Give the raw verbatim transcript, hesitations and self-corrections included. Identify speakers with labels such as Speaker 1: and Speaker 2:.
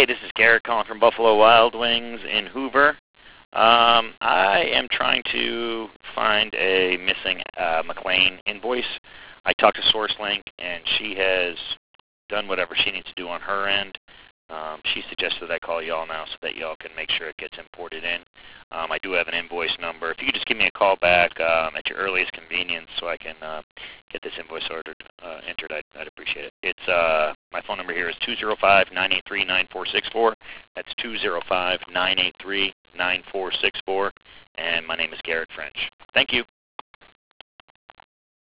Speaker 1: Hey, this is Garrett calling from Buffalo Wild Wings in Hoover. Um, I am trying to find a missing uh, McLean invoice. I talked to SourceLink, and she has done whatever she needs to do on her end. Um, she suggested I call y'all now so that y'all can make sure it gets imported in. Um, I do have an invoice number. If you could just give me a call back um, at your earliest convenience so I can uh, get this invoice ordered uh, entered, I'd, I'd appreciate it. It's uh, my phone number here is two zero five, nine eight three, nine four six four. That's two zero five, nine eight three, nine four six four. And my name is Garrett French. Thank you.